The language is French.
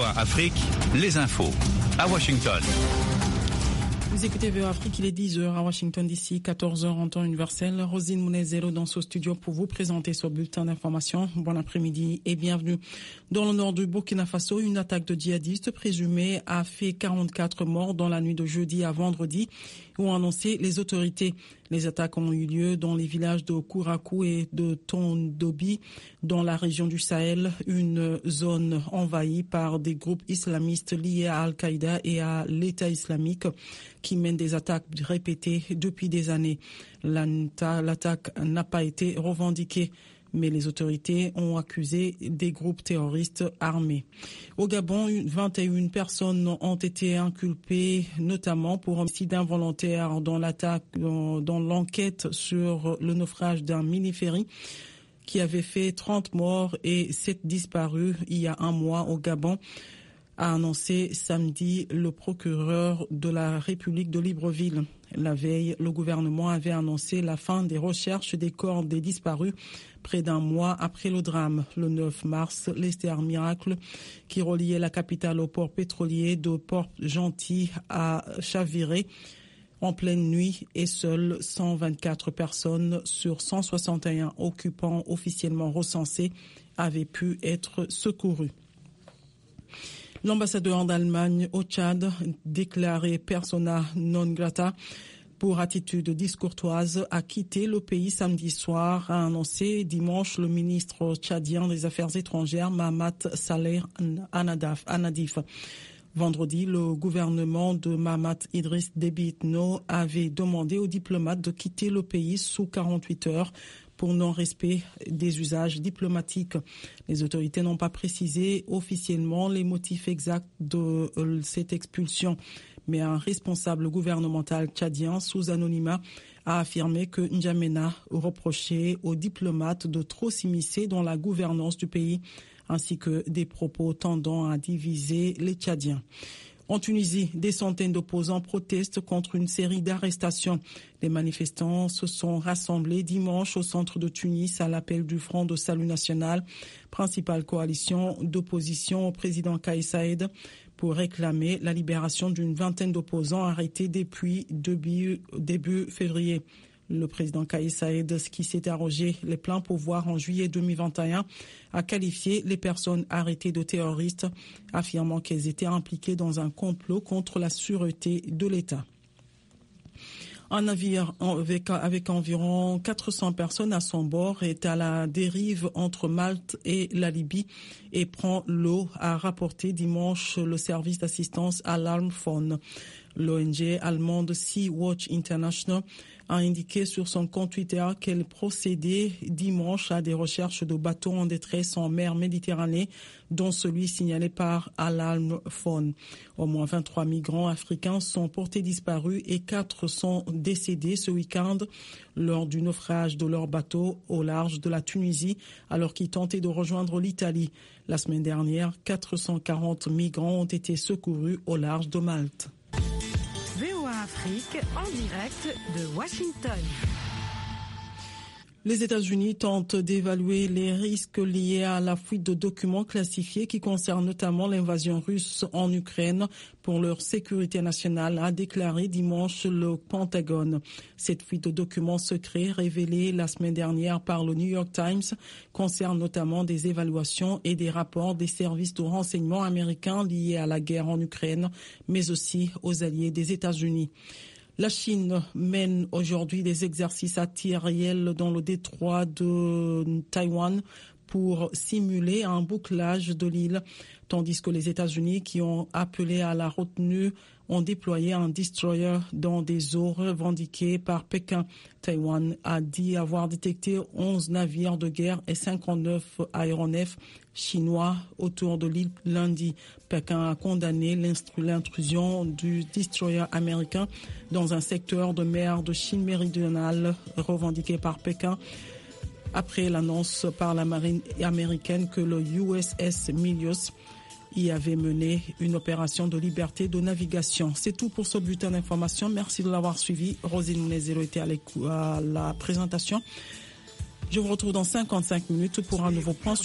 VOA Afrique, les infos à Washington. Vous écoutez VOA Afrique, il est 10h à Washington DC, 14h en temps universel. Rosine Mounezero dans ce studio pour vous présenter ce bulletin d'information. Bon après-midi et bienvenue. Dans le nord du Burkina Faso, une attaque de djihadistes présumée a fait 44 morts dans la nuit de jeudi à vendredi, ont annoncé les autorités. Les attaques ont eu lieu dans les villages de Kourakou et de Tondobi, dans la région du Sahel, une zone envahie par des groupes islamistes liés à Al-Qaïda et à l'État islamique qui mènent des attaques répétées depuis des années. L'attaque n'a pas été revendiquée, mais les autorités ont accusé des groupes terroristes armés. Au Gabon, 21 personnes ont été inculpées, notamment pour homicide involontaire dans l'enquête sur le naufrage d'un mini-ferry qui avait fait 30 morts et 7 disparus il y a un mois au Gabon, a annoncé samedi le procureur de la République de Libreville. La veille, le gouvernement avait annoncé la fin des recherches des corps des disparus près d'un mois après le drame. Le 9 mars, l'Esther Miracle, qui reliait la capitale au port pétrolier de Port-Gentil, a chaviré en pleine nuit et seules 124 personnes sur 161 occupants officiellement recensés avaient pu être secourues. L'ambassadeur d'Allemagne au Tchad, déclaré persona non grata pour attitude discourtoise, a quitté le pays samedi soir, a annoncé dimanche le ministre tchadien des Affaires étrangères, Mahamat Saleh Anadif. Vendredi, le gouvernement de Mahamat Idriss Déby Itno avait demandé aux diplomates de quitter le pays sous 48 heures pour non-respect des usages diplomatiques. Les autorités n'ont pas précisé officiellement les motifs exacts de cette expulsion, mais un responsable gouvernemental tchadien sous anonymat a affirmé que N'Djamena reprochait aux diplomates de trop s'immiscer dans la gouvernance du pays, ainsi que des propos tendant à diviser les Tchadiens. En Tunisie, des centaines d'opposants protestent contre une série d'arrestations. Les manifestants se sont rassemblés dimanche au centre de Tunis à l'appel du Front de Salut National, principale coalition d'opposition au président Kais Saied, pour réclamer la libération d'une vingtaine d'opposants arrêtés depuis début février. Le président Kais Saied, qui s'est arrogé les pleins pouvoirs en juillet 2021, a qualifié les personnes arrêtées de terroristes, affirmant qu'elles étaient impliquées dans un complot contre la sûreté de l'État. Un navire avec environ 400 personnes à son bord est à la dérive entre Malte et la Libye et prend l'eau, a rapporté dimanche le service d'assistance Alarm Phone. L'ONG allemande Sea Watch International a indiqué sur son compte Twitter qu'elle procédait dimanche à des recherches de bateaux en détresse en mer Méditerranée, dont celui signalé par Alarm Phone. Au moins 23 migrants africains sont portés disparus et 4 sont décédés ce week-end lors du naufrage de leur bateau au large de la Tunisie alors qu'ils tentaient de rejoindre l'Italie. La semaine dernière, 440 migrants ont été secourus au large de Malte. VOA Afrique en direct de Washington. Les États-Unis tentent d'évaluer les risques liés à la fuite de documents classifiés qui concernent notamment l'invasion russe en Ukraine pour leur sécurité nationale, a déclaré dimanche le Pentagone. Cette fuite de documents secrets révélée la semaine dernière par le New York Times concerne notamment des évaluations et des rapports des services de renseignement américains liés à la guerre en Ukraine, mais aussi aux alliés des États-Unis. La Chine mène aujourd'hui des exercices aériens dans le détroit de Taïwan pour simuler un bouclage de l'île, tandis que les États-Unis, qui ont appelé à la retenue, ont déployé un destroyer dans des eaux revendiquées par Pékin. Taïwan a dit avoir détecté 11 navires de guerre et 59 aéronefs chinois autour de l'île lundi. Pékin a condamné l'intrusion du destroyer américain dans un secteur de mer de Chine méridionale revendiqué par Pékin, après l'annonce par la marine américaine que le USS Milius y avait mené une opération de liberté de navigation. C'est tout pour ce bulletin d'information. Merci de l'avoir suivi. Rosine Mounezero était à la présentation. Je vous retrouve dans 55 minutes pour un nouveau point.